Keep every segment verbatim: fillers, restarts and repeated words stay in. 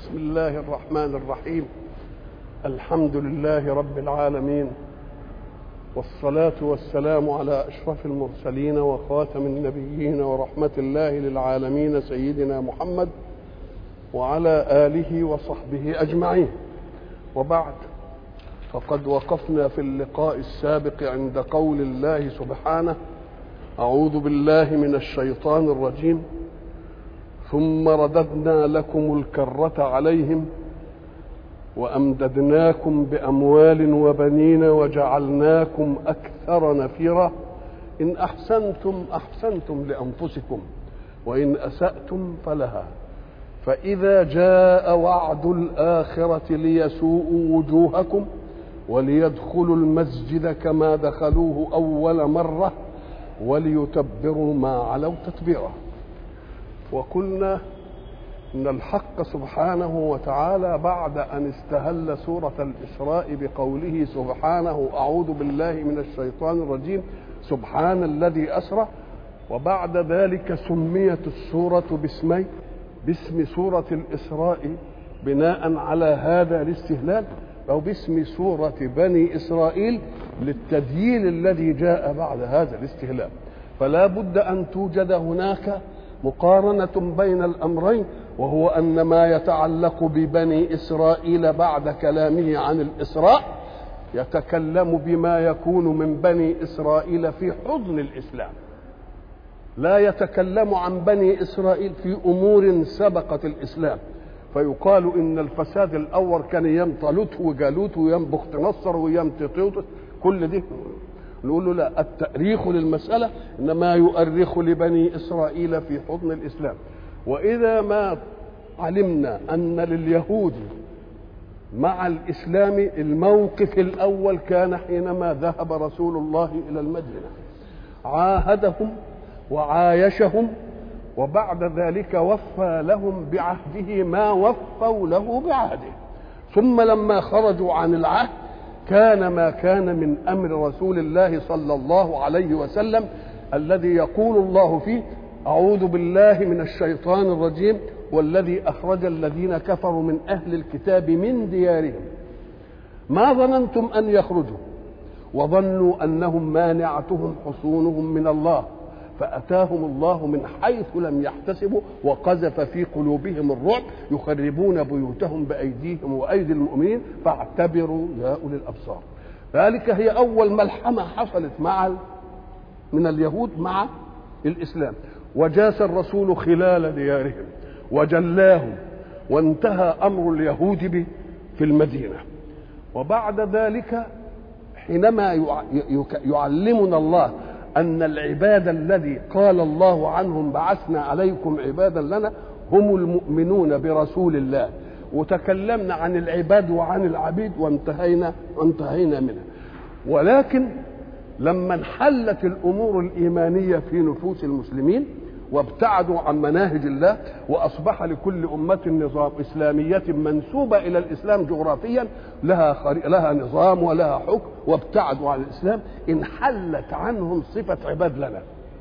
بسم الله الرحمن الرحيم. الحمد لله رب العالمين، والصلاة والسلام على أشرف المرسلين وخاتم النبيين ورحمة الله للعالمين سيدنا محمد وعلى آله وصحبه أجمعين. وبعد، فقد وقفنا في اللقاء السابق عند قول الله سبحانه: أعوذ بالله من الشيطان الرجيم، ثم رددنا لكم الكرة عليهم وأمددناكم بأموال وبنين وجعلناكم أكثر نفيرا إن أحسنتم أحسنتم لأنفسكم وإن أسأتم فلها، فإذا جاء وعد الآخرة ليسوءوا وجوهكم وليدخلوا المسجد كما دخلوه أول مرة وليتبروا ما علوا تتبيرا. وقلنا إن الحق سبحانه وتعالى بعد أن استهل سورة الإسراء بقوله سبحانه: أعوذ بالله من الشيطان الرجيم، سبحان الذي أسرى، وبعد ذلك سميت السورة باسمي باسم سورة الإسراء بناء على هذا الاستهلال، أو باسم سورة بني إسرائيل للتديين الذي جاء بعد هذا الاستهلال. فلا بد أن توجد هناك مقارنة بين الأمرين، وهو أن ما يتعلق ببني إسرائيل بعد كلامه عن الإسراء يتكلم بما يكون من بني إسرائيل في حضن الإسلام، لا يتكلم عن بني إسرائيل في أمور سبقت الإسلام. فيقال إن الفساد الأول كان أيام طالوت وجالوت وأيام بخت نصر وأيام تيتوس، كل دي نقول له لا، التأريخ للمسألة إنما يؤرخ لبني إسرائيل في حضن الإسلام. وإذا ما علمنا أن لليهود مع الإسلام الموقف الأول كان حينما ذهب رسول الله إلى المدينة، عاهدهم وعايشهم، وبعد ذلك وفى لهم بعهده ما وفوا له بعهده. ثم لما خرجوا عن العهد كان ما كان من أمر رسول الله صلى الله عليه وسلم الذي يقول الله فيه: أعوذ بالله من الشيطان الرجيم، والذي أخرج الذين كفروا من أهل الكتاب من ديارهم ما ظننتم أن يخرجوا وظنوا أنهم مانعتهم حصونهم من الله فأتاهم الله من حيث لم يحتسبوا وقذف في قلوبهم الرعب يخربون بيوتهم بأيديهم وأيدي المؤمنين فاعتبروا يا أولي الأبصار. ذلك هي أول ملحمة حصلت مع من اليهود مع الإسلام، وجاس الرسول خلال ديارهم وجلاهم، وانتهى أمر اليهود في المدينة. وبعد ذلك حينما يعلمنا الله أن العباد الذي قال الله عنهم بعثنا عليكم عبادا لنا هم المؤمنون برسول الله، وتكلمنا عن العباد وعن العبيد وانتهينا وانتهينا منها. ولكن لما انحلت الأمور الإيمانية في نفوس المسلمين وابتعدوا عن مناهج الله، وأصبح لكل أمة نظام إسلامية منسوبة إلى الإسلام جغرافيا، لها خري... لها نظام ولها حكم، وابتعدوا عن الإسلام، انحلت عنهم صفة عباد لنا.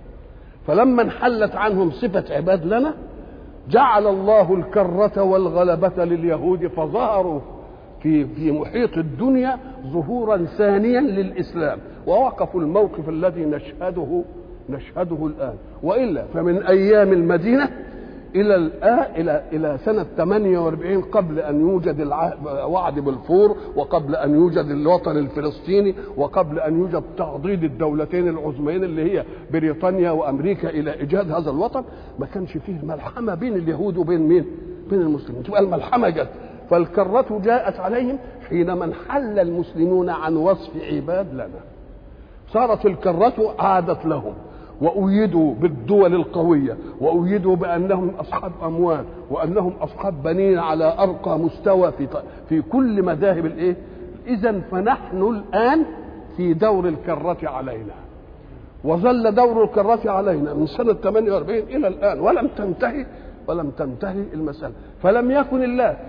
فلما انحلت عنهم صفة عباد لنا جعل الله الكرة والغلبة لليهود، فظهروا في في محيط الدنيا ظهورا ثانيا للإسلام، ووقفوا الموقف الذي نشهده نشهده الآن. وإلا فمن أيام المدينة إلى الآن إلى إلى سنة ثمانية وأربعين قبل أن يوجد الوعد بالفور، وقبل أن يوجد الوطن الفلسطيني، وقبل أن يوجد تعضيد الدولتين العظميين اللي هي بريطانيا وأمريكا إلى إيجاد هذا الوطن، ما كانش فيه ملحمة بين اليهود وبين مين؟ بين المسلمين. تبقى الملحمة جت، فالكرة جاءت عليهم حينما انحل المسلمون عن وصف عباد لنا، صارت الكرة عادت لهم، وأيدوا بالدول القوية، وأيدوا بأنهم أصحاب أموال، وأنهم أصحاب بنين على أرقى مستوى في في كل مذاهب الإيه. إذن فنحن الآن في دور الكرة علينا، وظل دور الكرة علينا من سنة ثمانية وأربعين إلى الآن، ولم تنتهي ولم تنتهي المسألة. فلم يكن الله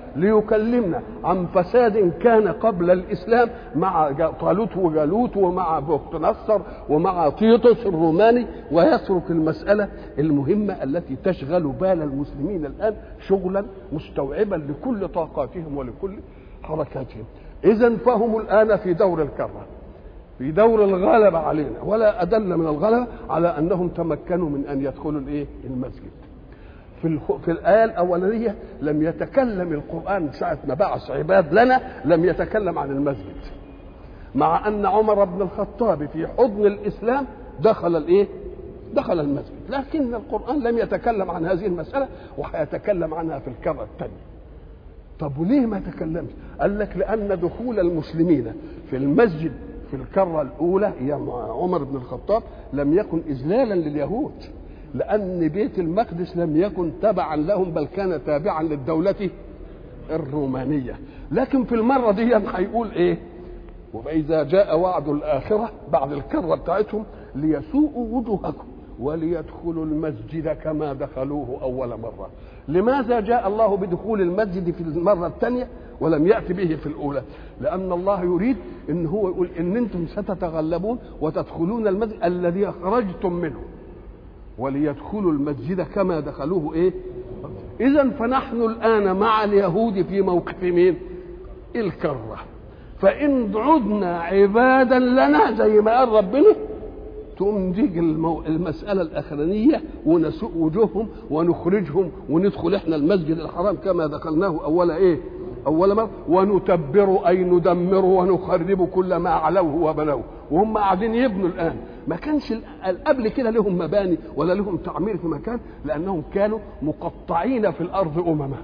ليكلمنا عن فساد كان قبل الإسلام مع طالوت وجالوت ومع بخت نصر ومع تيتوس الروماني، ويترك المسألة المهمة التي تشغل بال المسلمين الآن شغلا مستوعبا لكل طاقاتهم ولكل حركاتهم. إذن فهم الآن في دور الكرة، في دور الغلبة علينا، ولا أدل من الغلبة على أنهم تمكنوا من أن يدخلوا الإيه؟ المسجد. في في الآية الأولانية لم يتكلم القرآن ساعة ما بعث عباد لنا، لم يتكلم عن المسجد، مع أن عمر بن الخطاب في حضن الإسلام دخل الإيه؟ دخل المسجد، لكن القرآن لم يتكلم عن هذه المسألة، وحيتكلم عنها في الكرة الثانية. طب وليه ما تكلمش؟ قال لك لأن دخول المسلمين في المسجد في الكرة الأولى يا عمر بن الخطاب لم يكن إذلالا لليهود، لأن بيت المقدس لم يكن تبعا لهم، بل كان تابعا للدولة الرومانية. لكن في المرة دي هيقول إيه؟ وإذا جاء وعد الآخرة بعد الكرة بتاعتهم ليسوءوا وجوهكم وليدخلوا المسجد كما دخلوه أول مرة. لماذا جاء الله بدخول المسجد في المرة الثانية ولم يأتي به في الأولى؟ لأن الله يريد إن هو يقول إن أنتم ستتغلبون وتدخلون المسجد الذي خرجتم منه وليدخلوا المسجد كما دخلوه إيه؟ إذن فنحن الآن مع اليهود في موقف مين؟ الكرة. فإن عدنا عبادا لنا زي ما قال ربنا تقوم تيجي المو... المسألة الأخرانية ونسوء وجوههم ونخرجهم وندخل إحنا المسجد الحرام كما دخلناه أول إيه؟ أول مرة، ونتبر أي ندمر ونخرب كل ما علوه وبنوه. وهم قاعدين يبنوا الآن، ما كانش قبل كده لهم مباني ولا لهم تعمير في مكان، لأنهم كانوا مقطعين في الأرض أمما،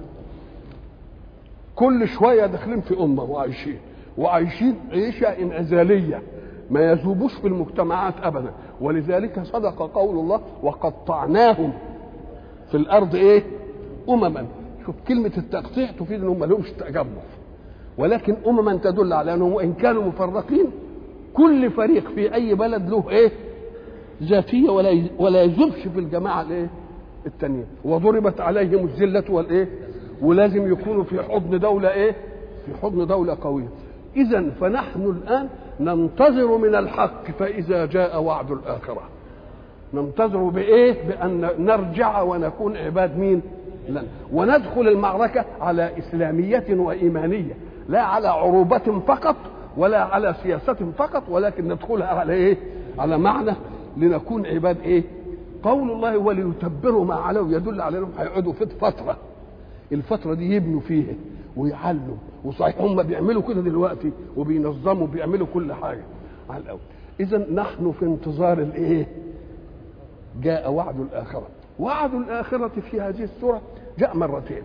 كل شوية داخلين في أمة وعايشين وعايشين عيشة انعزالية، ما يذوبوش في المجتمعات أبدا. ولذلك صدق قول الله وقطعناهم في الأرض إيه؟ أمما. شوف كلمة التقطيع تفيد أنهم ما لهمش تجمع، ولكن أمما تدل على أنهم وإن كانوا مفرقين كل فريق في أي بلد له إيه؟ ذاتية، ولا ولا يذوبش في الجماعة الإيه؟ التانية. وضربت عليهم الذلة والإيه؟ ولازم يكونوا في حضن دولة إيه؟ في حضن دولة قوية. إذن فنحن الآن ننتظر من الحق فإذا جاء وعد الآخرة ننتظر بإيه؟ بأن نرجع ونكون عباد مين؟ لن. وندخل المعركة على إسلامية وإيمانية، لا على عروبة فقط ولا على سياسة فقط، ولكن ندخلها على إيه؟ على معنى لنكون عباد إيه؟ قول الله وليتبروا ما علوا يدل على أنهم هيقعدوا في فترة، الفترة دي يبنوا فيها ويعلوا. وصحيح هم بيعملوا كده دلوقتي وبينظموا بيعملوا كل حاجة على الأول. إذن نحن في انتظار الإيه؟ جاء وعد الآخرة. وعد الآخرة في هذه السورة جاء مرتين.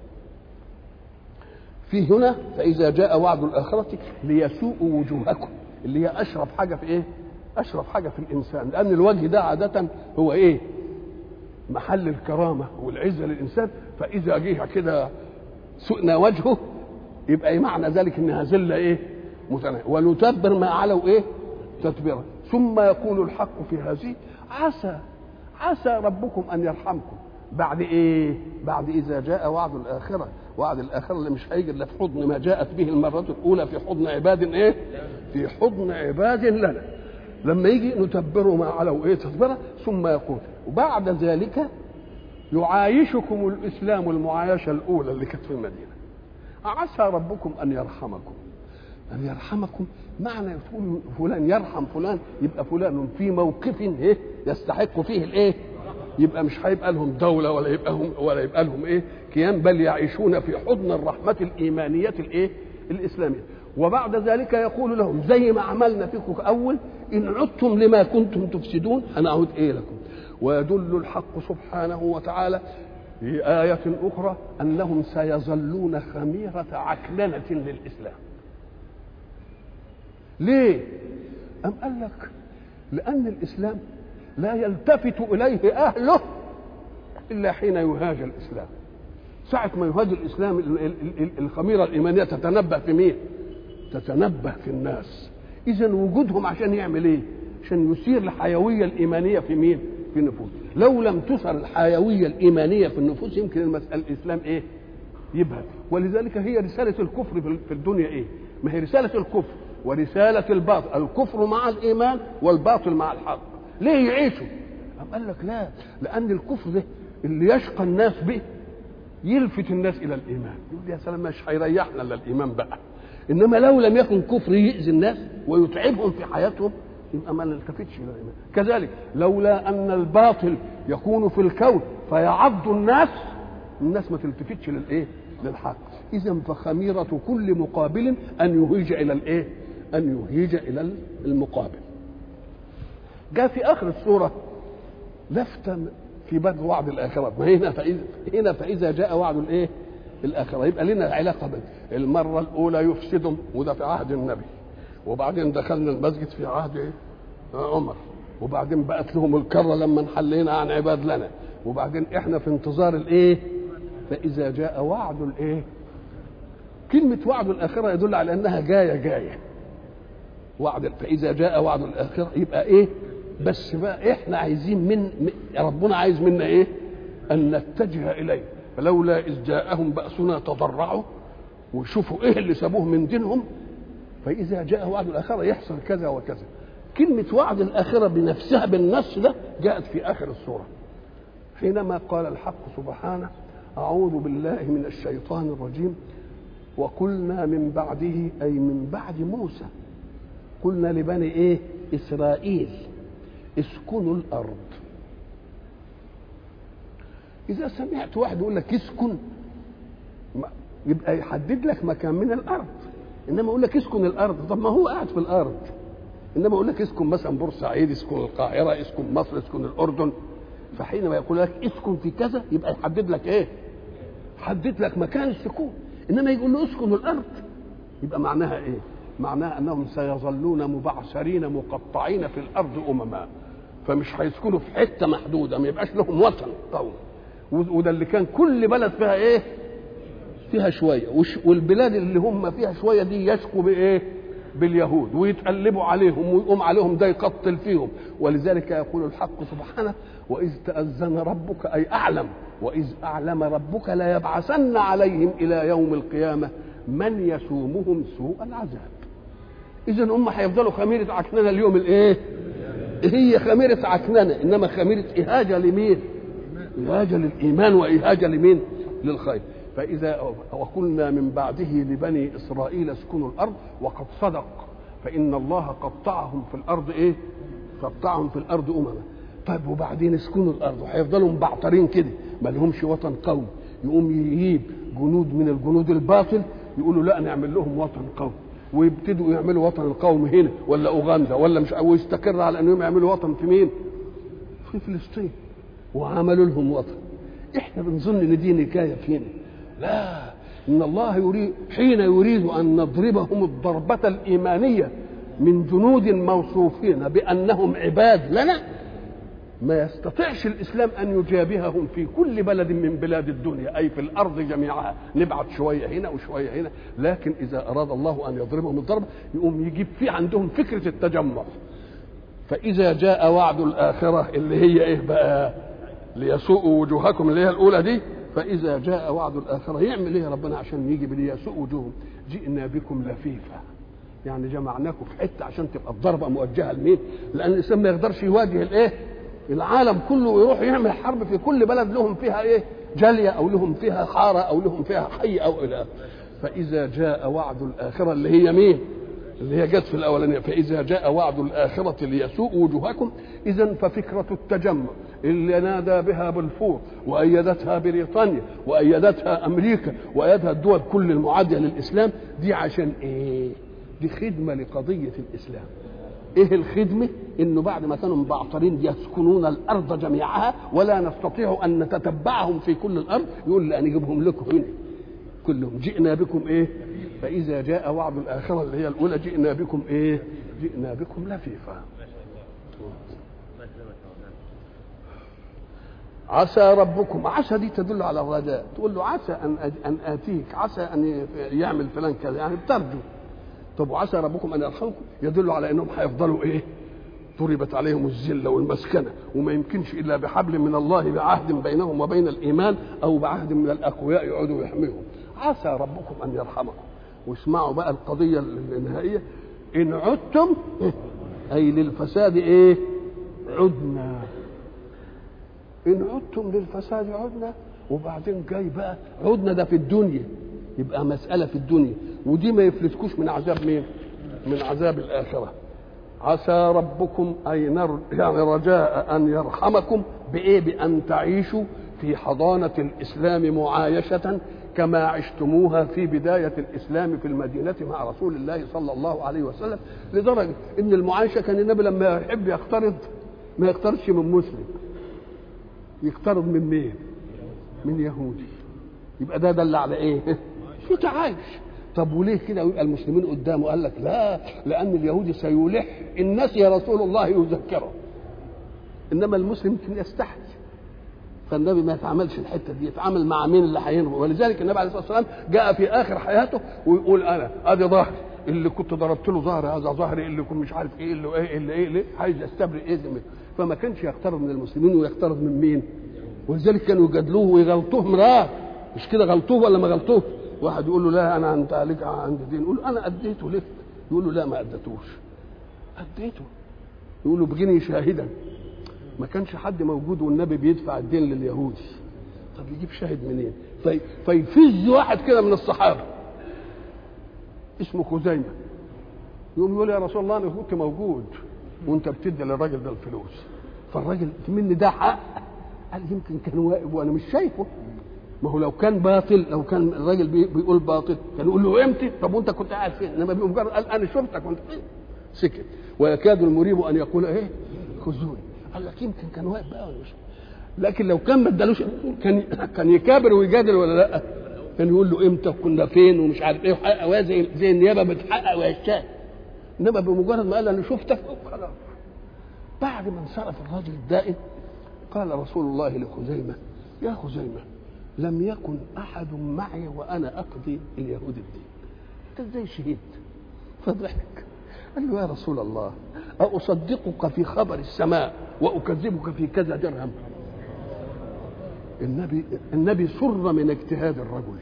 في هنا فإذا جاء وعد الآخرة ليسوءوا وجوهكم، اللي هي أشرف حاجة في إيه؟ أشرف حاجة في الإنسان، لأن الوجه ده عادة هو إيه؟ محل الكرامة والعزة للإنسان. فإذا جه كده سؤنا وجهه يبقى معنى ذلك إنها ذلة إيه؟ متناهية. ونتبر ما علوا إيه؟ تتبيرا. ثم يقول الحق في هذه عسى عسى ربكم أن يرحمكم بعد إيه؟ بعد إذا جاء وعد الآخرة. وعد الآخرة اللي مش هيجي إلا في حضن ما جاءت به المرة الأولى، في حضن عباد إيه؟ في حضن عباد لنا. لما يجي نتبروا ما علوا إيه؟ تتبرا. ثم يقول وبعد ذلك يعايشكم الإسلام المعايشة الأولى اللي كانت في المدينة. عسى ربكم أن يرحمكم. أن يرحمكم معنى يقول فلان يرحم فلان، يبقى فلان في موقف إيه؟ يستحق فيه الإيه؟ يبقى مش هيبقى لهم دولة ولا يبقى هم ولا يبقى لهم إيه؟ كيان، بل يعيشون في حضن الرحمة الإيمانية الإيه؟ الإسلامية. وبعد ذلك يقول لهم زي ما عملنا فيكم أول إن عدتم لما كنتم تفسدون هنعود إيه لكم. ويدل الحق سبحانه وتعالى في آية أخرى أنهم سيظلون خميرة عكننة للإسلام. ليه؟ أم قال لك لأن الإسلام لا يلتفت إليه أهله إلا حين يهاج الإسلام. ساعة ما يهاج الإسلام الخميرة الإيمانية تتنبه في مين؟ تتنبه في الناس. إذن وجودهم عشان يعمل إيه؟ عشان يثير الحيوية الإيمانية في مين؟ في النفوس. لو لم تثر الحيوية الإيمانية في النفوس يمكن المسألة الإسلام إيه؟ يبهت. ولذلك هي رسالة الكفر في الدنيا إيه؟ ما هي رسالة الكفر ورسالة الباطل، الكفر مع الإيمان والباطل مع الحق. ليه يعيشوا؟ أم قال لك لا، لأن الكفر ده اللي يشقى الناس به يلفت الناس إلى الإيمان، يقول يا سلام مش هيريحنا إلا الإيمان بقى. إنما لو لم يكن كفر يؤذي الناس ويتعبهم في حياتهم يبقى ما نلتفتش إلى الإيمان. كذلك لولا أن الباطل يكون في الكون فيعض الناس، الناس ما تلتفتش للإيه؟ للحق. إذا فخميرة كل مقابل أن يهيج إلى الإيه؟ أن يهيج إلى المقابل. جاء في آخر السورة لفتة في بدء وعد الآخرة، ما هنا فإذا هنا فإذا جاء وعد الإيه؟ الآخرة، يبقى لنا علاقة بين المرة الأولى يفسدهم وده في عهد النبي، وبعدين دخلنا المسجد في عهد إيه؟ عمر، وبعدين بقت لهم الكرة لما انحلينا عن عباد لنا، وبعدين إحنا في انتظار الإيه؟ فإذا جاء وعد الإيه؟ كلمة وعد الآخرة يدل على أنها جاية جاية. وعد فإذا جاء وعد الآخرة يبقى إيه؟ بس بقى إحنا عايزين من ربنا عايز منا إيه؟ أن نتجه إليه. فلولا إذ جاءهم بأسنا تضرعوا وشوفوا إيه اللي سابوه من دينهم، فإذا جاء وعد الآخرة يحصل كذا وكذا. كلمة وعد الآخرة بنفسها بالنص ده جاءت في آخر السورة حينما قال الحق سبحانه: أعوذ بالله من الشيطان الرجيم، وقلنا من بعده أي من بعد موسى قلنا لبني إيه؟ إسرائيل اسكنوا الأرض. إذا سمعت واحد يقول لك اسكن يبقى يحدد لك مكان من الأرض، إنما يقول لك اسكن الأرض، طب ما هو قاعد في الأرض. إنما يقول لك اسكن مثلا بورسعيد، اسكن القاهرة، اسكن مصر، اسكن الأردن. فحينما يقول لك اسكن في كذا يبقى يحدد لك إيه؟ حدد لك مكان السكون. إنما يقول له اسكن الأرض يبقى معناها إيه؟ معناها أنهم سيظلون مبعثرين مقطعين في الأرض أمما، فمش هيسكنوا في حتة محدودة، ما يبقاش لهم وطن قوي. وده اللي كان كل بلد فيها إيه؟ فيها شوية، والبلاد اللي هم فيها شوية دي يشكوا بإيه؟ باليهود، ويتقلبوا عليهم ويقوم عليهم ده يقتل فيهم. ولذلك يقول الحق سبحانه: وإذ تأذن ربك أي أعلم، وإذ أعلم ربك لا يبعثن عليهم إلى يوم القيامة من يسومهم سوء العذاب. إذن هم هيفضلوا خميرة عكننة اليوم الإيه؟ هي خميرة عكننة، إنما خميرة إهاجة لمين؟ إهاجة للإيمان وإهاجة لمين؟ للخير. فإذا وقلنا من بعده لبني إسرائيل اسكنوا الأرض، وقد صدق، فإن الله قطعهم في الأرض إيه؟ قطعهم في الأرض أمما. طيب وبعدين اسكنوا الأرض وهيفضلوا مبعترين كده ما لهمش وطن قوي، يقوم يجيب جنود من الجنود الباطل يقولوا لا نعمل لهم وطن قوي، ويبتدوا يعملوا وطن القوم هنا ولا أوغندا ولا مش، ويستقر على أنهم يعملوا وطن في مين؟ في فلسطين، وعملوا لهم وطن. إحنا بنظن إن دي نكاية فينا، لا، إن الله يريد حين يريد أن نضربهم الضربة الإيمانية من جنود موصوفين بأنهم عباد لنا، ما يستطيعش الإسلام أن يجابههم في كل بلد من بلاد الدنيا، أي في الأرض جميعها، نبعث شوية هنا وشوية هنا. لكن إذا أراد الله أن يضربهم الضربة يقوم يجيب في عندهم فكرة التجمع. فإذا جاء وعد الآخرة اللي هي إيه بقى؟ ليسوءوا وجوهكم، اللي هي الأولى دي. فإذا جاء وعد الآخرة يعمل إيه ربنا عشان يجي ليسوء وجوههم؟ جئنا بكم لفيفا، يعني جمعناكم في حتة عشان تبقى الضربة موجهة لمين؟ لأن الإنسان ما يقدرش يواجه الإيه؟ العالم كله، ويروح يعمل حرب في كل بلد لهم فيها إيه؟ جالية أو لهم فيها حارة أو لهم فيها حي أو إلى. فإذا جاء وعد الآخرة اللي هي مين؟ اللي هي جت في الأولانية، فإذا جاء وعد الآخرة ليسوء وجوهكم. إذن ففكرة التجمع اللي نادى بها بلفور وأيدتها بريطانيا وأيدتها أمريكا وأيدها الدول كل المعادية للإسلام دي عشان إيه؟ دي خدمة لقضية الإسلام. إيه الخدمة؟ إنه بعد ما كانوا مبعطرين يسكنون الأرض جميعها ولا نستطيع أن نتتبعهم في كل الأرض، يقول لا نجيبهم لكم هنا كلهم. جئنا بكم إيه؟ فإذا جاء وعد الآخرة اللي هي الأولى جئنا بكم إيه؟ جئنا بكم لفيفا. عسى ربكم، عسى دي تدل على الرجاء، تقول له عسى أن أن آتيك، عسى أن يعمل فلان كذا، يعني بترجو. طب وعسى ربكم أن يرحمكم يدل على أنهم هيفضلوا إيه؟ ضربت عليهم الذلة والمسكنة، وما يمكنش إلا بحبل من الله، بعهد بينهم وبين الإيمان أو بعهد من الأقوياء يقعدوا يحميهم. عسى ربكم ان يرحمكم. واسمعوا بقى القضيه النهائيه، ان عدتم اي للفساد ايه عدنا، ان عدتم للفساد عدنا. وبعدين جاي بقى عدنا ده في الدنيا، يبقى مساله في الدنيا، ودي ما يفلتكوش من عذاب مين؟ من عذاب الاخره. عسى ربكم اي نر يعني رجاء ان يرحمكم بايه؟ بان تعيشوا في حضانه الاسلام معايشه كما عشتموها في بدايه الاسلام في المدينه مع رسول الله صلى الله عليه وسلم، لدرجه ان المعايشه كان النبي لما يحب يقترض ما يقترضش من مسلم، يقترض من مين؟ من يهودي. يبقى ده دل على ايه؟ في تعايش. طب وليه كده ويبقى المسلمين قدامه؟ قال لك لا، لان اليهودي سيلح الناس يا رسول الله يذكره، انما المسلم يمكن يستحي. فالنبي ما يتعاملش الحته دي، يتعامل مع مين اللي هينرضى. ولذلك النبي عليه الصلاه والسلام جاء في اخر حياته ويقول انا ادي ظهري اللي كنت ضربت له ظهري، هذا ظهري اللي كنت مش عارف ايه اللي ايه اللي ايه اللي عايز استبرئ ايه منه. فما كانش يقترض من المسلمين ويقترض من مين؟ ولذلك كانوا يجادلوه ويغلطوه مرار، مش كده غلطوه ولا ما غلطوه؟ واحد يقول له لا انا انت عليك عندي دين، يقول له انا اديته لك، يقول له لا ما اديتوش، اديته. يقول له بغني شاهدا. ما كانش حد موجود والنبي بيدفع الدين لليهودي، طب يجيب شاهد منين؟ في فيفز واحد كده من الصحابه اسمه خزيمه، يقوم يقول يا رسول الله انا كنت موجود وانت بتدي للراجل ده الفلوس، فالراجل مني ده حق. قال يمكن كان واقف وانا مش شايفه. ما هو لو كان باطل، لو كان الراجل بيقول باطل كان يقول له امتى؟ طب وانت كنت قاعد فين؟ انما بيقوم مجرد قال انا شفتك وانت فين؟ سكت. ويكاد المريب ان يقول ايه؟ خذوني. قال لك يمكن كان واقف بقى ولا مش. لكن لو كان ما ادالوش كان كان يكابر ويجادل ولا لا؟ كان يقول له امتى وكنا فين ومش عارف ايه، وحقق زي زي النيابه بتحقق وهشام. انما بمجرد ما قال انا شفتك خلاص. بعد ما انصرف الرجل الدائم قال رسول الله لخزيمه يا خزيمه لم يكن احد معي وانا اقضي اليهود الدين، انت ازاي شهيد؟ فضحك. قال له يا رسول الله أصدقك في خبر السماء وأكذبك في كذا درهم؟ النبي النبي سر من اجتهاد الرجل،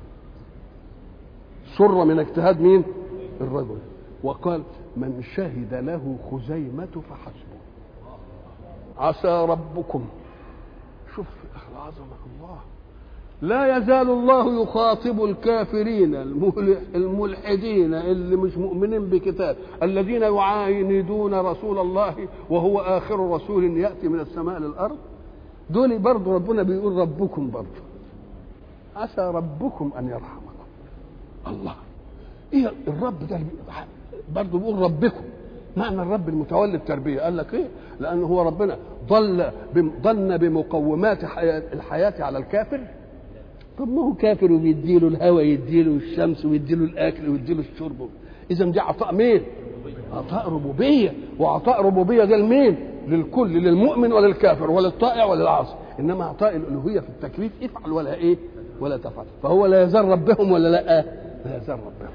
سر من اجتهاد مين؟ الرجل. وقال من شهد له خزيمة فحسبه. عسى ربكم، شوف عظمة الله، لا يزال الله يخاطب الكافرين الملحدين اللي مش مؤمنين بكتاب، الذين يعاندون رسول الله وهو آخر رسول يأتي من السماء للأرض. دول برضو ربنا بيقول ربكم، برضو عسى ربكم أن يرحمكم. الله، إيه الرب ده برضو بيقول ربكم؟ معنى الرب المتولي التربية. قال لك إيه؟ لأنه هو ربنا ضل ضن بمقومات الحياة على الكافر. طب ما هو كافر وبيديله الهواء، يديله الشمس، ويديله الاكل، ويديله الشرب. اذا دي عطاء مين؟ عطاء ربوبيه. وعطاء ربوبيه ده لمين؟ للكل، للمؤمن وللكافر وللطائع وللعاصي. انما عطاء الالوهيه في التكليف افعل ولا ايه ولا تفعل. فهو لا يزال ربهم ولا لا؟ لا يزال ربهم.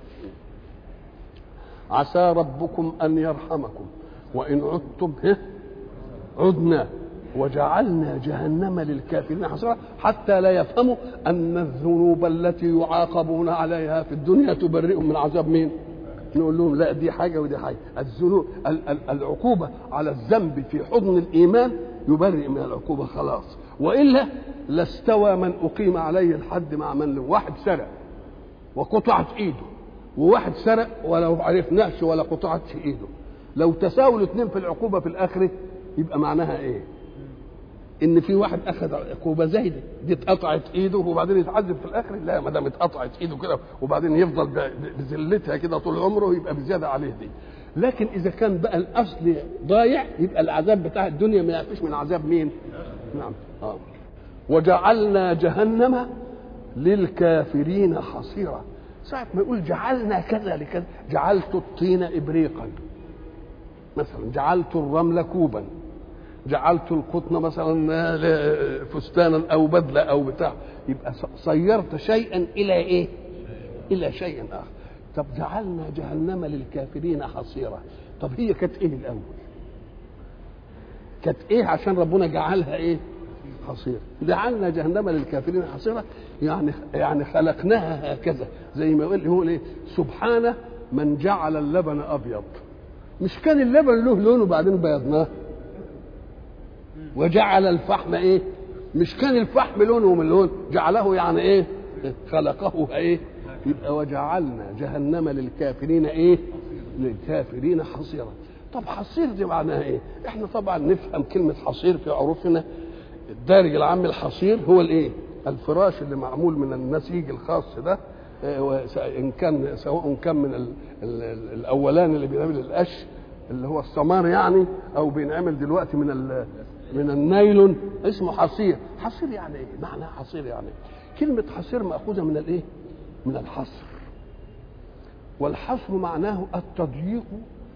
عسى ربكم ان يرحمكم وان عدتم عدنا وجعلنا جهنم للكافرين حصيرا، حتى لا يفهموا ان الذنوب التي يعاقبون عليها في الدنيا تبرئهم من عذاب مين؟ نقول لهم لا، دي حاجه ودي حاجه. الذنوب العقوبه على الذنب في حضن الايمان يبرئ من العقوبه خلاص، والا لاستوى من اقيم عليه الحد مع من له. واحد سرق وقطعت ايده، وواحد سرق ولو عرفناش ولا قطعت ايده، لو تساووا الاثنين في العقوبه في الاخره يبقى معناها ايه؟ ان في واحد اخذ عقوبه زايده، دي اتقطعت ايده وبعدين يتعذب في الاخر. لا، ما دام اتقطعت ايده كده وبعدين يفضل بذلتها كده طول عمره يبقى بزياده عليه دي. لكن اذا كان بقى الاصل ضايع يبقى العذاب بتاع الدنيا ما يعفيش من عذاب مين؟ نعم. اه وجعلنا جهنم للكافرين حصيرا. ساعة ما يقول جعلنا كذا لكذا، جعلت الطين ابريقا مثلا، جعلت الرمل كوبا، جعلت القطن مثلا فستانا او بدله او بتاع، يبقى صيرت شيئا الى ايه؟ الى شيء اخر. طب جعلنا جهنم للكافرين حصيرا، طب هي كانت ايه الاول؟ كانت ايه عشان ربنا جعلها ايه؟ حصير. جعلنا جهنم للكافرين حصيرا، يعني يعني خلقناها هكذا، زي ما يقول هو ايه، سبحانه من جعل اللبن ابيض. مش كان اللبن له لون وبعدين بيضناه؟ وجعل الفحم ايه؟ مش كان الفحم لونه من لون، جعله يعني ايه؟ خلقه ايه؟ يبقى وجعلنا جهنم للكافرين ايه؟ للكافرين حصيرا. طب حصير دي معناها ايه؟ احنا طبعا نفهم كلمه حصير في عروفنا الدارج العام. الحصير هو الايه؟ الفراش اللي معمول من النسيج الخاص ده، ان كان سواء كان من ال ال ال الاولاني اللي بينعمل القش اللي هو السمار يعني، او بينعمل دلوقتي من ال من النايلون، اسمه حصير. حصير يعني ايه؟ معنى حصير يعني إيه؟ كلمه حصير ماخوذه من الايه؟ من الحصر، والحصر معناه التضييق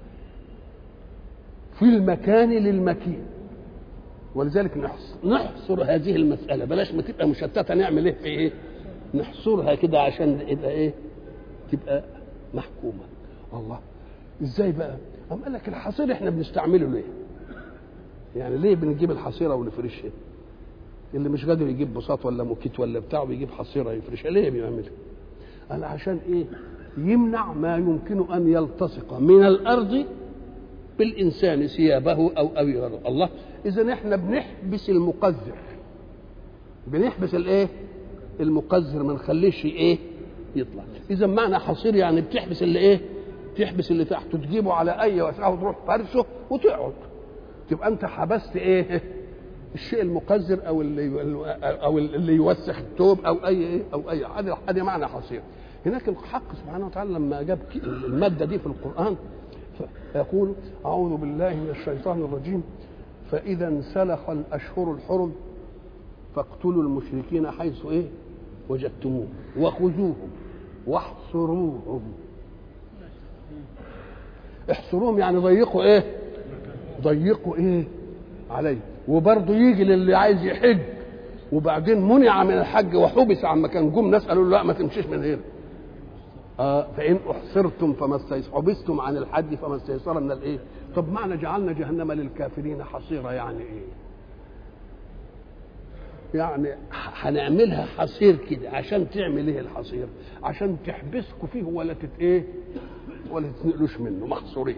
في المكان للمكين. ولذلك نحصر هذه المسألة، بلاش ما تبقى مشتتة، نعمل ايه في ايه؟ نحصرها كده عشان يبقى ايه؟ تبقى محكومة. الله، ازاي بقى؟ قام قال لك الحصير احنا بنستعمله ليه؟ يعني ليه بنجيب الحصيرة ونفرشها؟ اللي مش قادر يجيب بساط ولا موكيت ولا بتاعه بيجيب حصيرة يفرشها، ليه بيعملها؟ قال عشان ايه؟ يمنع ما يمكن ان يلتصق من الارض بالانسان، ثيابه او او غيره. الله، اذا احنا بنحبس المقذر، بنحبس الايه؟ المقذر، ما نخليش ايه؟ يطلع. اذا معنى حصير يعني بتحبس اللي ايه؟ تحبس اللي تحته، تجيبه على اي وسعه وتروح فرشه وتقعد، تبقى انت حبست ايه؟ الشيء المقذر او اللي او اللي يوسخ الثوب او اي ايه او اي حاجه. هذا معنى حصير. هناك الحق سبحانه وتعالى لما جاب الماده دي في القران يقول أعوذ بالله من الشيطان الرجيم فإذا انسلخ الأشهر الحرم فاقتلوا المشركين حيث إيه؟ وجدتموهم وخذوهم واحصروهم. احصروهم يعني ضيقوا إيه؟ ضيقوا إيه؟ عليه. وبرضه يجي للي عايز يحج وبعدين منع من الحج وحبس عن مكان، جم ناس قالوا له لا ما تمشيش من هنا. آه فإن أحصرتم فما استيسر، حبستم عن الحج فما استيسر من الإيه؟ طب معنى جعلنا جهنم للكافرين حصيرا يعني إيه؟ يعني هنعملها حصير كده عشان تعمل إيه الحصير؟ عشان تحبسكوا فيه ولا تت إيه؟ ولا تتنقلوش منه، محصورين.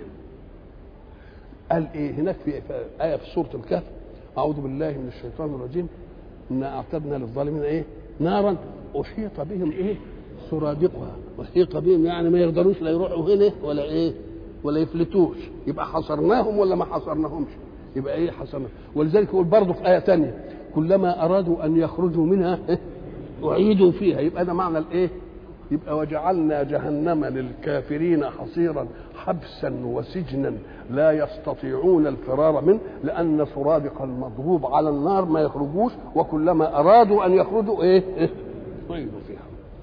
قال إيه هناك في آية في سورة الكهف أعوذ بالله من الشيطان الرجيم إنا أعتدنا للظالمين إيه؟ نارا أحيط بهم إيه؟ سرادقها. أحيط بهم يعني ما يقدروش لا يروحوا هنا ولا إيه؟ ولا يفلتوش. يبقى حصرناهم ولا ما حصرناهمش؟ يبقى إيه حصرناهم. ولذلك يقول برضه في آية تانية كلما أرادوا أن يخرجوا منها أعيدوا فيها. يبقى ده معنى الإيه؟ يبقى وجعلنا جهنم للكافرين حصيرا حبسا وسجنا لا يستطيعون الفرار منه، لأن سرادق المضروب على النار ما يخرجوش، وكلما أرادوا أن يخرجوا إيه؟ أعيدوا فيها.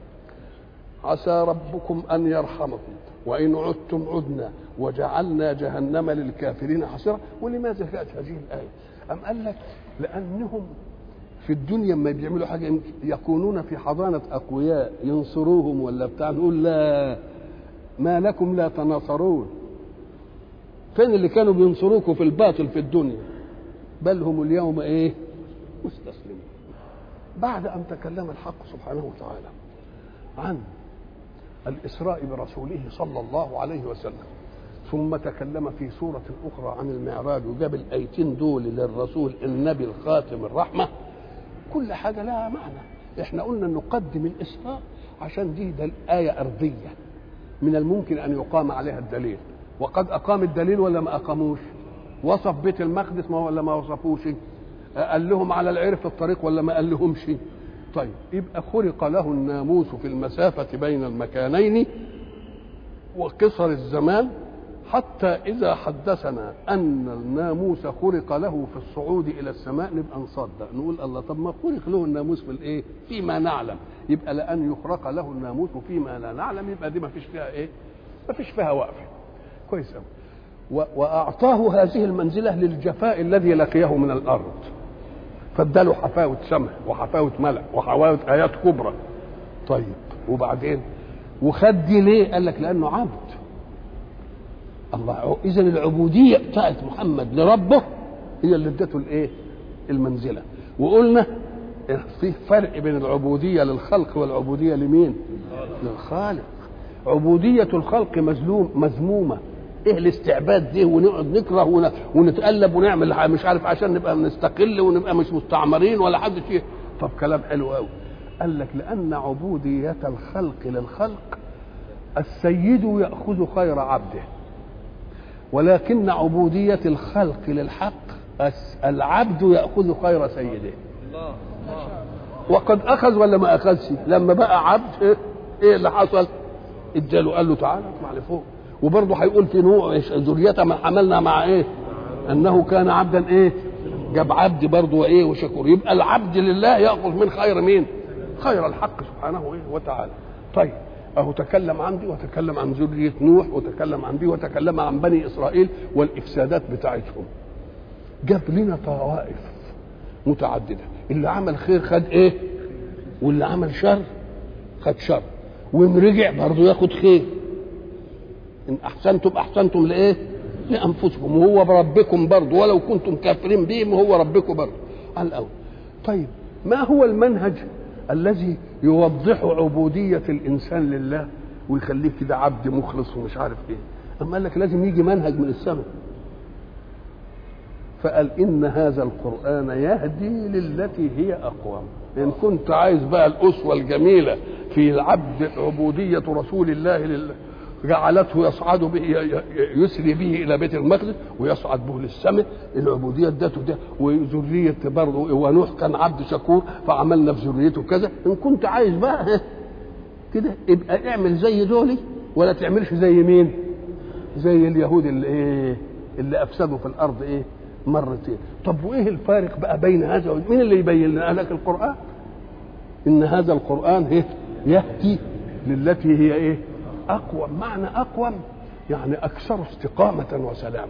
عسى ربكم أن يرحمكم وإن عدتم عدنا وجعلنا جهنم للكافرين حصيرا. ولماذا جاءت هذه الآية؟ أم قال لك لأنهم في الدنيا ما بيعملوا حاجة يكونون في حضانة أقوياء ينصروهم ولا بتاع، نقول لا ما لكم لا تناصرون. فين اللي كانوا بينصروكم في الباطل في الدنيا؟ بل هم اليوم إيه؟ مستسلمون. بعد أن تكلم الحق سبحانه وتعالى عن الإسراء برسوله صلى الله عليه وسلم، ثم تكلم في سورة أخرى عن المعراج وجاب الآيتين دول للرسول النبي الخاتم الرحمة، كل حاجة لها معنى. احنا قلنا نقدم الإسراء عشان دي ده الآية أرضية من الممكن أن يقام عليها الدليل، وقد أقام الدليل ولا ما أقاموش؟ وصف بيت المقدس ما ولا ما وصفوش؟ قال لهم على العرف في الطريق ولا ما قال لهمش؟ طيب يبقى خلق له الناموس في المسافة بين المكانين وقصر الزمان، حتى إذا حدثنا أن الناموس خلق له في الصعود إلى السماء نبقى نصدق، نقول الله طب ما خلق له الناموس في الإيه؟ فيما نعلم. يبقى لأن يخرق له الناموس فيما لا نعلم يبقى دي ما فيش فيها إيه؟ ما فيش فيها وقف. كويس أوي. وأعطاه هذه المنزلة للجفاء الذي لقيه من الأرض، فاداله حفاوة سمع وحفاوة ملأ وحفاوة آيات كبرى. طيب وبعدين وخد دي ليه؟ قال لك لأنه عبد. الله، إذن العبودية بتاعت محمد لربه هي اللي ادته الايه؟ المنزلة. وقلنا في فرق بين العبودية للخلق والعبودية لمين؟ للخالق. عبودية الخلق مظلوم مذمومة. ايه الاستعباد دي ونقعد نكره ونتقلب ونعمل مش عارف عشان نبقى نستقل ونبقى مش مستعمرين ولا حد شيء. طب كلام حلو قوي. قال لك لأن عبودية الخلق للخلق السيد يأخذ خير عبده، ولكن عبودية الخلق للحق العبد يأخذ خير سيده. وقد أخذ ولا ما أخذش؟ لما بقى عبد ايه اللي حصل؟ اداله قال له تعالى اطلع لفوق. وبرضه هيقول في نوع ذريته ما حملنا مع ايه؟ انه كان عبدا ايه؟ جاب عبد برضه وايه وشكور. يبقى العبد لله ياخذ من خير مين؟ خير الحق سبحانه ايه وتعالى. طيب اهو تكلم عن دي وتكلم عن ذريه نوح وتكلم عن دي وتكلم عن بني اسرائيل والافسادات بتاعتهم. جاب لنا طوائف متعدده، اللي عمل خير خد ايه؟ واللي عمل شر خد شر، وان رجع برضه ياخد خير. ان احسنتم احسنتم لايه؟ لانفسكم، وهو بربكم برضه ولو كنتم كافرين بهم وهو ربكم برضه على الاول. طيب ما هو المنهج الذي يوضح عبوديه الانسان لله ويخليه كده عبد مخلص ومش عارف ايه؟ اما قال لك لازم يجي منهج من السماء، فقال ان هذا القران يهدي للتي هي اقوم. ان كنت عايز بقى الاسوه الجميله في العبد عبوديه رسول الله لله جعلته يصعد به يسري به الى بيت المقدس ويصعد به للسماء، العبوديه ادته ده. وذريه برضه ونوح كان عبد شكور فعملنا في ذريته كذا. ان كنت عايز بقى كده ابقى اعمل زي دولي ولا تعملش زي مين؟ زي اليهود اللي ايه؟ اللي افسدوا في الارض ايه؟ مرتين. طب وايه الفارق بقى بين هذا ومين؟ مين اللي يبين لنا؟ لك القران. ان هذا القران يهدي للتي هي ايه؟ اقوم. معنى اقوم يعني اكثر استقامه وسلامه.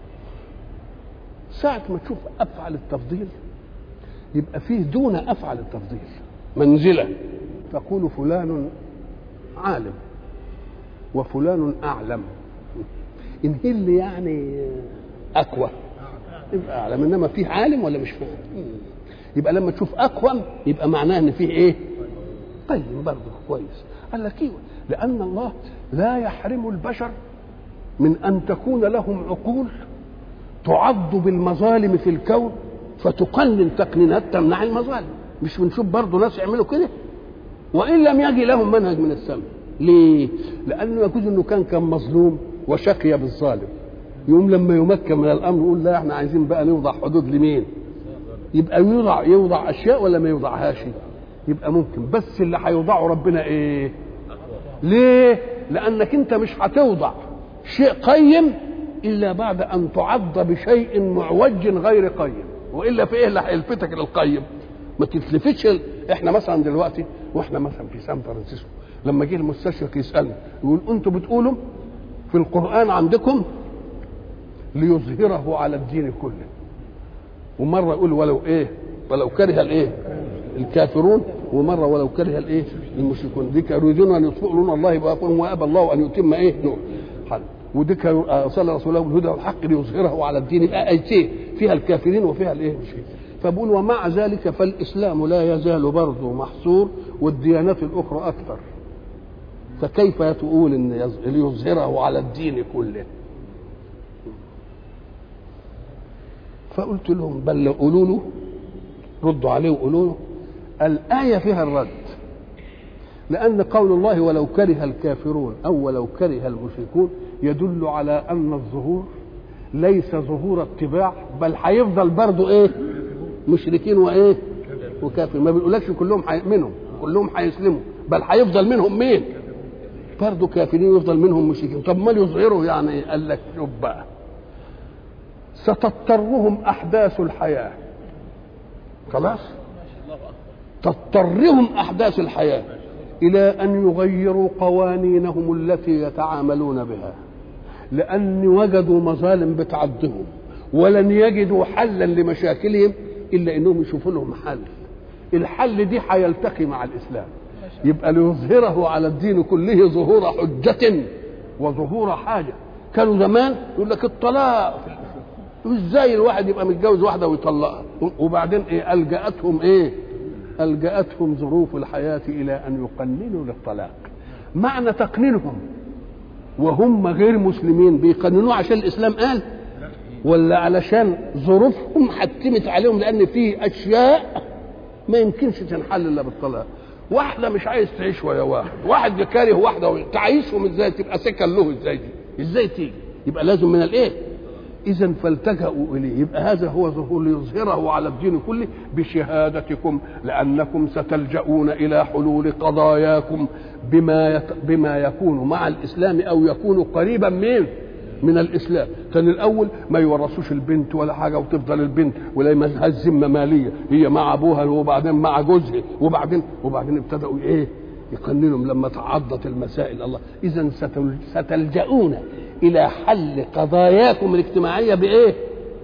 ساعه ما تشوف افعل التفضيل يبقى فيه دون افعل التفضيل منزله، تقول فلان عالم وفلان اعلم. ان هي اللي يعني اقوى يبقى اعلم، انما فيه عالم ولا مش فاهم. يبقى لما تشوف اقوم يبقى معناه ان فيه ايه؟ طيب برضه كويس. قال لك ايوه، لان الله لا يحرم البشر من ان تكون لهم عقول تعض بالمظالم في الكون فتقنن تقنينات تمنع المظالم. مش بنشوف برضه ناس يعملوا كده وان لم يجي لهم منهج من السماء. ليه؟ لانه يجوز انه كان كان مظلوم وشقي بالظالم، يوم لما يمكن من الامر يقول لا احنا عايزين بقى نوضع حدود لمين؟ يبقى يوضع يوضع اشياء ولا ما يوضعهاش؟ يبقى ممكن، بس اللي هيوضعه ربنا ايه؟ ليه؟ لانك انت مش هتوضع شيء قيم الا بعد ان تعض بشيء معوج غير قيم، والا في ايه اللي هيلفتك للقيم؟ ما تتلفتش. احنا مثلا دلوقتي واحنا مثلا في سان فرانسيسكو لما جه المستشرق يسالنا يقول انتوا بتقولوا في القران عندكم ليظهره على الدين كله، ومره يقول ولو ايه؟ ولو كره الايه؟ الكافرون، ومره ولو كره الايه؟ المشركون. دي يريدون ان يطفئوا نور الله بأفواههم وابى الله ان يتم ايه؟ نور. ودي صلى رسوله بالهدى والحق ليظهره على الدين. يبقى ايتين فيها الكافرين وفيها الايه؟ المشركين. فبقول ومع ذلك فالاسلام لا يزال برضه محصور والديانات الاخرى اكثر، فكيف تقول ان ليظهره على الدين كله؟ فقلت لهم بل قولوا له، ردوا عليه وقولوا له الآية فيها الرد، لأن قول الله ولو كره الكافرون أو ولو كره المشركون يدل على أن الظهور ليس ظهور اتباع، بل هيفضل برضه إيه؟ مشركين وإيه؟ وكافر. ما بيقولكش كلهم هيؤمنوا كلهم هيسلموا، بل هيفضل منهم مين؟ برضه كافرين ويفضل منهم مشركين. طب ما يظهروا يعني؟ قال لك شوف بقى، ستضطرهم أحداث الحياة، خلاص تضطرهم أحداث الحياة إلى أن يغيروا قوانينهم التي يتعاملون بها، لأن وجدوا مظالم بتعضهم ولن يجدوا حلا لمشاكلهم إلا أنهم يشوفوا لهم حل. الحل دي هيلتقي مع الإسلام، يبقى ليظهره على الدين كله ظهور حجة وظهور حاجة. كانوا زمان يقول لك الطلاق ازاي الواحد يبقى متجوز واحده ويطلقها؟ وبعدين ايه؟ الجأتهم ايه؟ الجأتهم ظروف الحياه الى ان يقننوا للطلاق. معنى تقنينهم وهم غير مسلمين بيقننوه عشان الاسلام قال، ولا علشان ظروفهم حتمت عليهم؟ لان في اشياء ما يمكنش تنحل الا بالطلاق. واحده مش عايز تعيش ويا واحد، واحد كاره واحده، تعيشهم ازاي؟ تبقى سكن له ازاي دي؟ ازاي تيجي؟ يبقى لازم من الايه؟ اذا فالتجأوا اليه. يبقى هذا هو ظهور ليظهره على الدين كله بشهادتكم، لانكم ستلجؤون الى حلول قضاياكم بما يت... بما يكون مع الاسلام او يكون قريبا من من الاسلام. كان الاول ما يورثوش البنت ولا حاجه، وتفضل البنت ولا ملهاش ذمه ماليه، هي مع ابوها وبعدين مع جوزها، وبعدين وبعدين ابتدأوا ايه؟ يقننهم لما تعضت المسائل. الله، اذا ستل... ستلجؤون الى حل قضاياكم الاجتماعيه بايه؟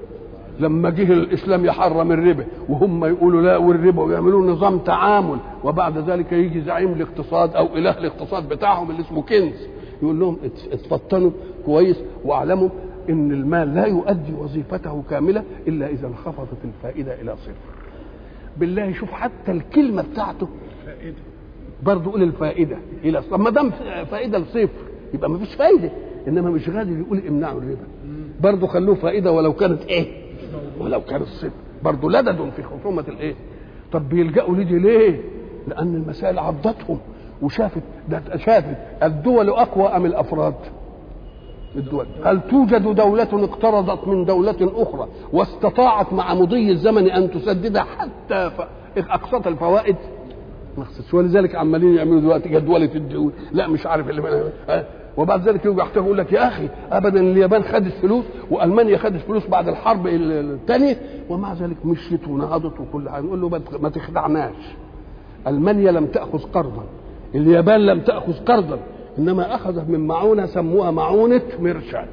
لما جه الاسلام يحرم الربا وهم يقولوا لا والربا ويعملوا نظام تعامل، وبعد ذلك يجي زعيم الاقتصاد او اله الاقتصاد بتاعهم اللي اسمه كينز يقول لهم اتفطنوا كويس واعلموا ان المال لا يؤدي وظيفته كامله الا اذا انخفضت الفائده الى صفر. بالله شوف حتى الكلمه بتاعته برضه قول الفائده الى صفر. ما دام فائده لصفر يبقى ما فيش فايده، انما مش غادر يقول امنعوا الربا، برضه خلوه فائده ولو كانت ايه؟ ولو كانت صفر، برضه لدد في خصومه الايه؟ طب بيلجأوا لدي ليه؟ لان المسائل عضتهم وشافت ده شافت الدول اقوى ام الافراد؟ الدول. هل توجد دولة اقترضت من دولة اخرى واستطاعت مع مضي الزمن ان تسددها حتى اقساط الفوائد؟ ولذلك عمالين يعملوا دلوقتي جدولة الديون، لا مش عارف اللي أه؟ وبعد ذلك يجوا يحتاجوا يقول لك يا اخي ابدا اليابان خدت فلوس والمانيا خدت فلوس بعد الحرب الثانيه ومع ذلك مشيت ونهضت وكل حاجه. نقول له ما تخدعناش، المانيا لم تاخذ قرضا، اليابان لم تاخذ قرضا، انما اخذت من معونه سموها معونه ميرشال،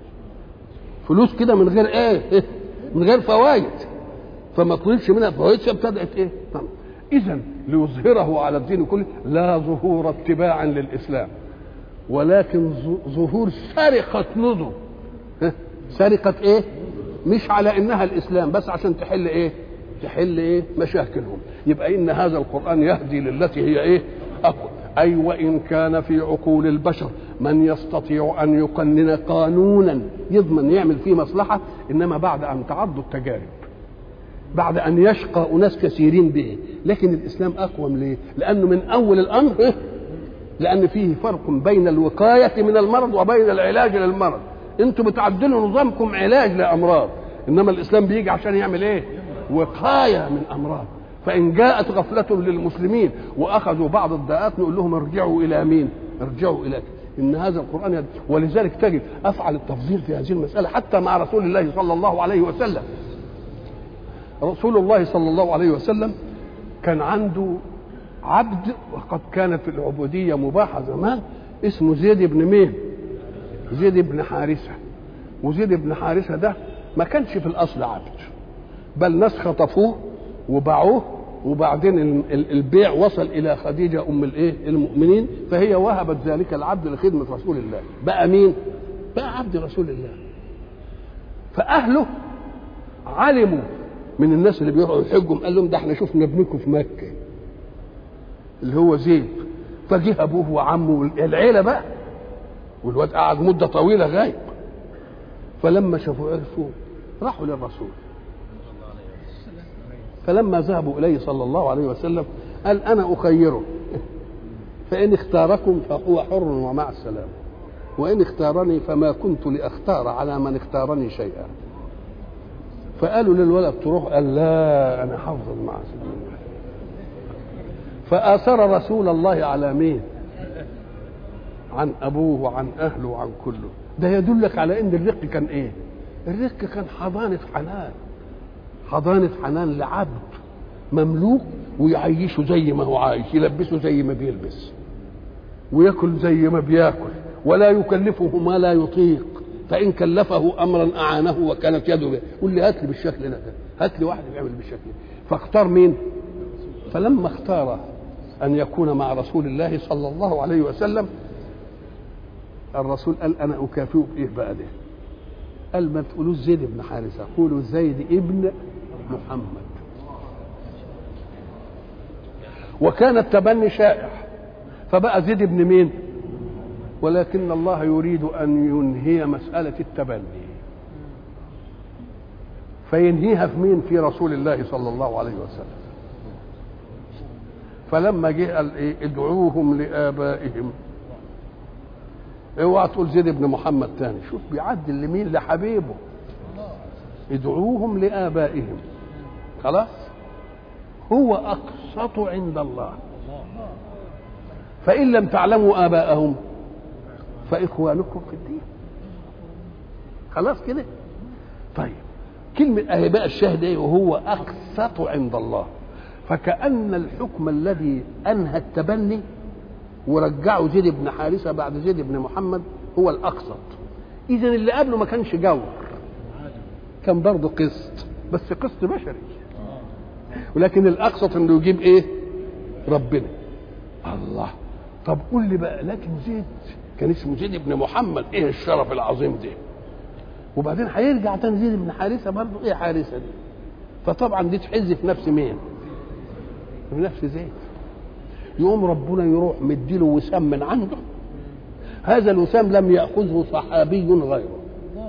فلوس كده من غير ايه؟ من غير فوائد، فما طلبش منها فوائد فابتدات ايه؟ طبعا. اذا ليظهره على الدين كله لا ظهور اتباع للاسلام، ولكن ظهور سرقة نظم. سرقة ايه؟ مش على انها الاسلام بس عشان تحل ايه؟ تحل ايه؟ مشاكلهم. يبقى ان هذا القرآن يهدي للتي هي ايه؟ اقوى. اي وان كان في عقول البشر من يستطيع ان يقنن قانونا يضمن يعمل فيه مصلحة، انما بعد ان تعض التجارب، بعد ان يشقى اناس كثيرين به. لكن الاسلام اقوم ليه؟ لانه من اول الامر إيه؟ لأن فيه فرق بين الوقاية من المرض وبين العلاج للمرض. انتوا بتعدلوا نظامكم علاج لأمراض، إنما الإسلام بيجي عشان يعمل إيه؟ وقاية من أمراض. فإن جاءت غفلة للمسلمين وأخذوا بعض الداءات نقول لهم ارجعوا إلى مين؟ ارجعوا إلى إن هذا القرآن يد. ولذلك تجد أفعل التفضيل في هذه المسألة حتى مع رسول الله صلى الله عليه وسلم. رسول الله صلى الله عليه وسلم كان عنده عبد، وقد كانت العبودية مباحة زمان، اسمه زيد بن مين؟ زيد بن حارثة. وزيد بن حارثة ده ما كانش في الأصل عبد، بل ناس خطفوه وباعوه، وبعدين البيع وصل إلى خديجة أم الإيه؟ المؤمنين، فهي وهبت ذلك العبد لخدمة رسول الله. بقى مين؟ بقى عبد رسول الله. فأهله علموا من الناس اللي بيروحوا يحجوا، قال لهم ده احنا شفنا ابنكم في مكة اللي هو زيد. فجه ابوه وعمه العيله بقى، والواد قعد مده طويله غايب. فلما شافوا عرفوا راحوا للرسول، فلما ذهبوا اليه صلى الله عليه وسلم قال انا اخيره، فان اختاركم فهو حر ومع السلامه، وان اختارني فما كنت لاختار على من اختارني شيئا. فقالوا للولد تروح؟ قال لا انا حافظ مع سيدنا. فآثر رسول الله على مين؟ عن أبوه وعن أهله وعن كله. ده يدلك على إن الرق كان إيه؟ الرق كان حضانة حنان، حضانة حنان لعبد مملوك، ويعيشه زي ما هو عايش، يلبسه زي ما بيلبس، ويأكل زي ما بيأكل، ولا يكلفه ما لا يطيق، فإن كلفه أمرا أعانه وكانت يده به. قل لي هات لي بالشكل ده، هات لي واحد بيعمل بالشكل ده. فاختار مين؟ فلما اختار أن يكون مع رسول الله صلى الله عليه وسلم، الرسول قال أنا أكافئه بإيه بقى ده؟ قال ما تقولوش زيد بن حارثة، قولوا زيد ابن محمد. وكان التبني شائع فبقى زيد ابن مين؟ ولكن الله يريد أن ينهي مسألة التبني، فينهيها في مين؟ في رسول الله صلى الله عليه وسلم. فلما جه قال ايه؟ ادعوهم لآبائهم. اوعى تقول زيد بن محمد تاني، شوف بيعدل لمين؟ لحبيبه. ادعوهم لآبائهم، خلاص هو أقسط عند الله. فإن لم تعلموا آباءهم فإخوانكم في الدين. خلاص كده. طيب كلمة آباء الشاهد ايه؟ وهو أقسط عند الله. فكأن الحكم الذي أنهى التبني ورجعوا زيد بن حارثة بعد زيد بن محمد هو الأقسط. إذن اللي قبله ما كانش جور، كان برضه قسط، بس قسط بشري. ولكن الأقسط إنه يجيب إيه؟ ربنا. الله. طب قول لي بقى، لكن زيد كان اسمه زيد بن محمد، إيه الشرف العظيم ده؟ وبعدين هيرجع تاني زيد بن حارثة برضه، إيه حارثة دي؟ فطبعا دي تحز في نفس مين؟ في نفس زيد. يقوم ربنا يروح مديله وسام من عنده، هذا الوسام لم يأخذه صحابي غيره،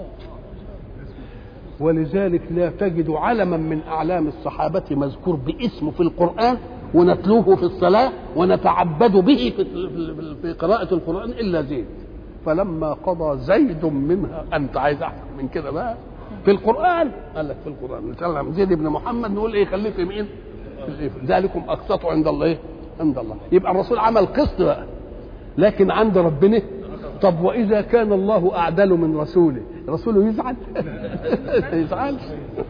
ولذلك لا تجد علما من أعلام الصحابة مذكور باسمه في القرآن ونتلوه في الصلاة ونتعبد به في قراءة القرآن إلا زيد. فلما قضى زيد منها، أنت عايز أحسن من كده بقى في القرآن؟ قال لك في القرآن نتكلم زيد بن محمد، نقول إيه؟ خليه في مين؟ ذلكم أقسطوا عند الله، عند الله. يبقى الرسول عمل قسط بقى، لكن عند ربنا. طب وإذا كان الله أعدل من رسوله، رسوله يزعل؟ يزعلش.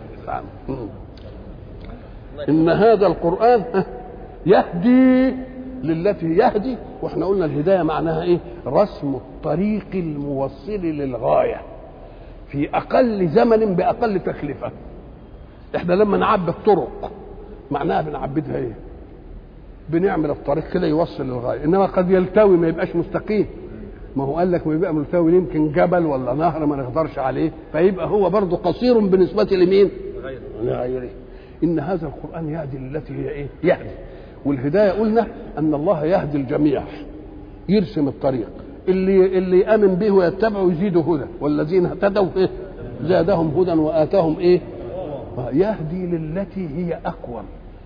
إن هذا القرآن يهدي للتي يهدي، واحنا قلنا الهداية معناها إيه؟ رسم الطريق الموصل للغاية في أقل زمن بأقل تكلفة. احنا لما نعبد طرق معناها بنعبدها ايه؟ بنعمل الطريق كده يوصل للغايه، انما قد يلتوي ما يبقاش مستقيم. ما هو قال لك ما يبقى ملتوي، يمكن جبل ولا نهر ما نقدرش عليه، فيبقى هو برضه قصير بالنسبه لمين؟ لغيره. ان هذا القران يهدي للتي هي ايه؟ يهدي. والهدايه قلنا ان الله يهدي الجميع، يرسم الطريق، اللي اللي امن به ويتبعه يزيده هدى، والذين اهتدوا ايه؟ زادهم هدى واتاهم ايه؟ يهدي للتي هي أقوم.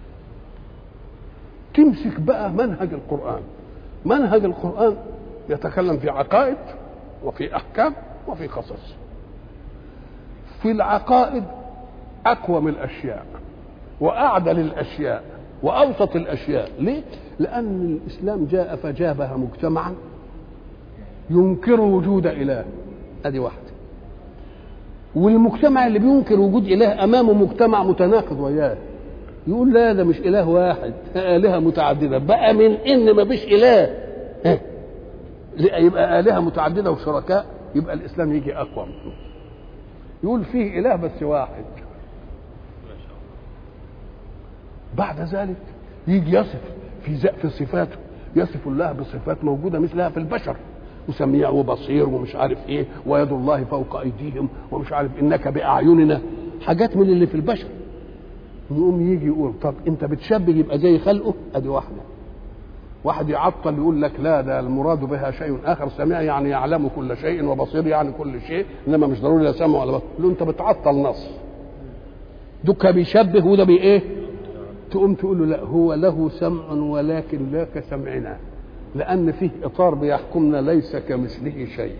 تمسك بقى منهج القرآن. منهج القرآن يتكلم في عقائد وفي أحكام وفي قصص. في العقائد أقوم الأشياء وأعدل الأشياء وأوسط الأشياء. ليه؟ لأن الإسلام جاء فجابها مجتمعا ينكر وجود إله، هذه واحدة. والمجتمع اللي بينكر وجود إله أمامه مجتمع متناقض وياه، يقول لا ده مش إله واحد، آلهة متعددة. بقى من إن ما فيش إله يبقى آلهة متعددة وشركاء، يبقى الإسلام يجي أقوى. يقول فيه إله بس واحد. بعد ذلك يجي يصف في في صفاته، يصف الله بصفات موجودة مثلها في البشر، وسميع وبصير ومش عارف ايه، ويد الله فوق ايديهم ومش عارف انك باعيننا، حاجات من اللي في البشر. يقوم يجي يقول طب انت بتشبه يبقى زي خلقه، ادي واحده. واحد يعطل يقول لك لا ده المراد بها شيء اخر، سميع يعني يعلم كل شيء، وبصير يعني كل شيء، انما مش ضروري لا سمع ولا بصر. له انت بتعطل نص، دوكا بيشبه وده بي ايه؟ تقوم تقول له لا هو له سمع ولكن لا كسمعنا، لأن فيه إطار بيحكمنا ليس كمثله شيء.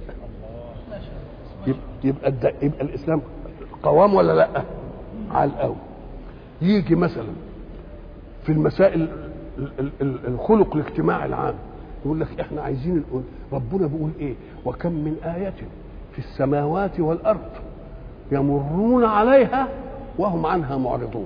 يبقى يبقى, يبقى الإسلام قوام ولا لا؟ على الأول. يجي مثلا في المسائل الخلق الاجتماعي العام يقول لك احنا عايزين نقول ربنا بيقول ايه؟ وكم من آية في السماوات والأرض يمرون عليها وهم عنها معرضون.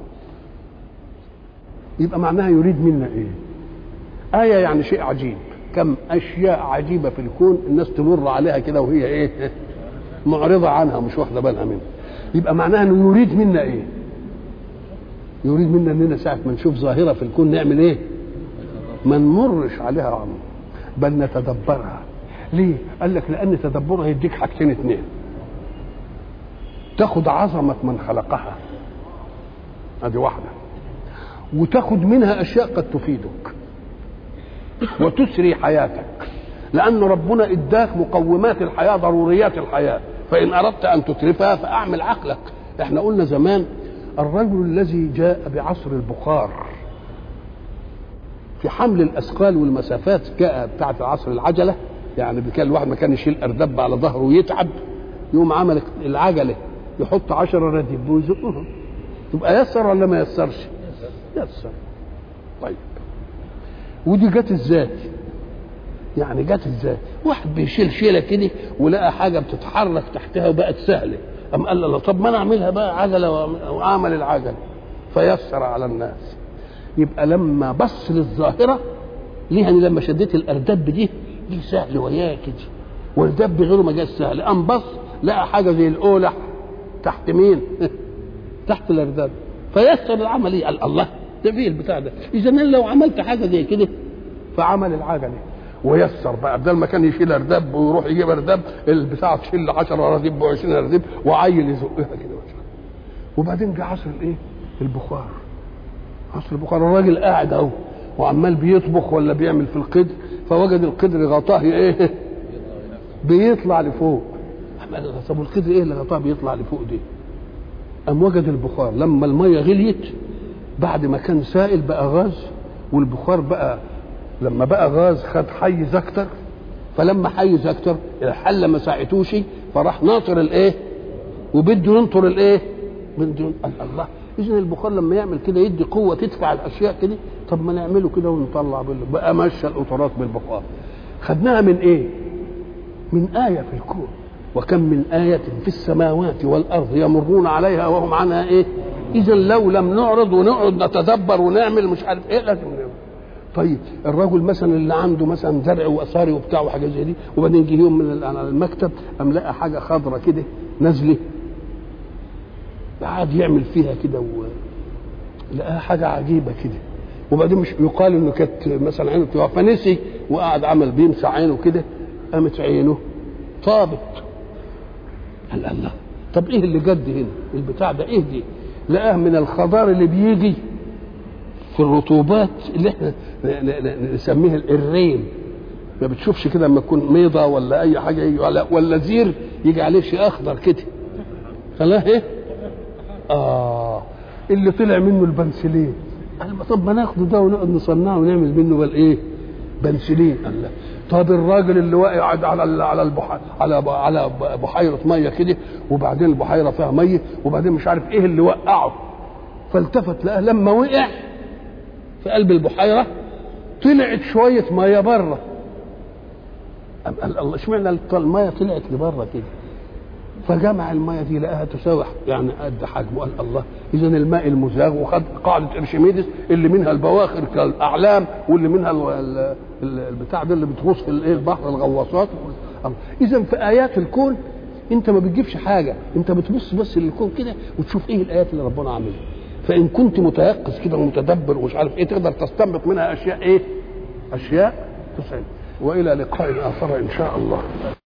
يبقى معناها يريد منا ايه؟ آية يعني شيء عجيب. كم أشياء عجيبة في الكون الناس تمر عليها كده وهي إيه؟ معرضة عنها مش واخدة بالها منها. يبقى معناها إنه يريد منا إيه؟ يريد منا إننا ساعة ما نشوف ظاهرة في الكون نعمل إيه؟ ما نمرش عليها عمر، بل نتدبرها. ليه؟ قال لك لأن تدبرها يديك حاجتين اتنين. تاخد عظمة من خلقها، هذه واحدة، وتاخد منها أشياء قد تفيدك وتسري حياتك، لأن ربنا إداك مقومات الحياة، ضروريات الحياة، فإن أردت أن تترفها فأعمل عقلك. احنا قلنا زمان الرجل الذي جاء بعصر البخار في حمل الأثقال والمسافات، جاء بتاعة عصر العجلة، يعني كان الواحد ما كان يشيل أردب على ظهره ويتعب، يوم عمل العجلة يحط عشرة رديب ويزقهم، تبقى يسر ولا ما يسرش؟ يسر. طيب ودي جت ازاي؟ يعني جت ازاي؟ واحد بيشيل شيله كده ولقى حاجه بتتحرك تحتها وبقت سهله، قام قال له طب ما انا اعملها بقى عجله، واعمل العجله فيسر على الناس. يبقى لما بص للظاهره ليه، أنا لما شديت الاردب دي دي سهل وياه كده، والدب غيره ما جاش سهل، قام بص لقى حاجه زي الاولح تحت مين؟ تحت الاردب، فيسر العمليه. قال الله ده فيه البتاع ده، اذا لو عملت حاجه زي كده فعمل العجله ويسر بقى، بدل ما كان يشيل اردب ويروح يجيب اردب البتاع تشيل عشرة اردب وعشرين اردب وعيل يزقها كده. وبعدين جه عصر الايه؟ البخار. عصر البخار الراجل قاعد اهو وعمال بيطبخ ولا بيعمل في القدر، فوجد القدر غطاه ايه؟ بيطلع لفوق. طب القدر ايه اللي غطاه بيطلع لفوق دي؟ قام وجد البخار لما الميه غليت بعد ما كان سائل بقى غاز، والبخار بقى لما بقى غاز خد حيز اكتر، فلما حيز اكتر الحله ما ساعتوش فراح ناطر الايه وبده ينطر الايه بده. الله، اذا البخار لما يعمل كده يدي قوه تدفع الاشياء كده. طب ما نعمله كده ونطلع بال... بقى مشى القطارات بالبخار. خدناها من ايه؟ من آية في الكون، وكم من آية في السماوات والأرض يمرون عليها وهم عنها ايه؟ إذا لو لم نعرض ونقعد نتدبر ونعمل مش عارف ايه لازم نعمل. طيب الرجل مثلا اللي عنده مثلا زرع وأثاري وبتاع وحاجة زي دي، وبعدين يجي يوم من المكتب أم لقى حاجة خضرة كده نازلة، قعد يعمل فيها كده ولقاها حاجة عجيبة كده، وبعدين مش يقال انه كانت مثلا عينه بتوقف فنسي وقعد عمل بيمسح عينه كده، قامت عينه طابت. قال الله، طب ايه اللي جد هنا؟ البتاع ده ايه دي؟ لقاه من الخضار اللي بيجي في الرطوبات اللي احنا نسميها الرين، ما بتشوفش كده لما تكون ميضه ولا اي حاجه يجي ولا ولا زير يجي عليه شيء اخضر كده، خلاه ايه؟ اه اللي طلع منه البنسلين. قال طب ما ناخده ده ونقعد نصنعه ونعمل منه بل ايه؟ بنسلين. قال لا. طب الراجل اللي واقع على على البحيره على على بحيره ميه كده، وبعدين البحيره فيها ميه، وبعدين مش عارف ايه اللي وقعه، فالتفت لقاه لما وقع في قلب البحيره طلعت شويه ميه بره. قال الله اشمعنى الميه طلعت لبره كده؟ فجمع الميه دي لقاها تساوي يعني قد حجمه. قال الله، اذا الماء المزاغ، وخد قاعده ارشميدس اللي منها البواخر كالاعلام واللي منها البتاع ده اللي بتغوص في الايه البحر الغواصات. اذا في ايات الكون انت ما بتجيبش حاجه، انت بتبص بس للكون كده وتشوف ايه الايات اللي ربنا عاملها، فان كنت متيقظ كده ومتدبر ومش عارف ايه تقدر تستنبط منها اشياء ايه؟ اشياء تسعد. والى لقاء اخر ان شاء الله.